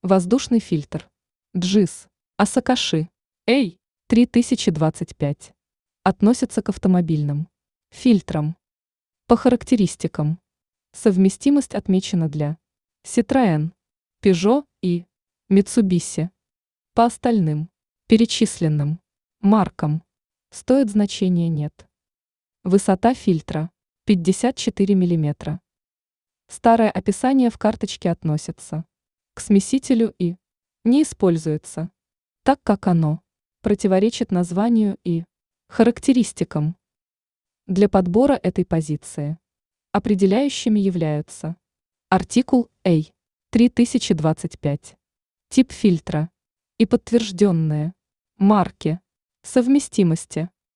Воздушный фильтр. Джиз. Асакаши. Эй, 3025. Относится к автомобильным фильтрам. По характеристикам. Совместимость отмечена для Citroën, Peugeot и Mitsubishi. По остальным, перечисленным маркам, стоит значения нет. Высота фильтра 54 мм. Старое описание в карточке относится к смесителю и не используется, так как оно противоречит названию и характеристикам. Для подбора этой позиции определяющими являются артикул A3025, тип фильтра и подтвержденные марки совместимости.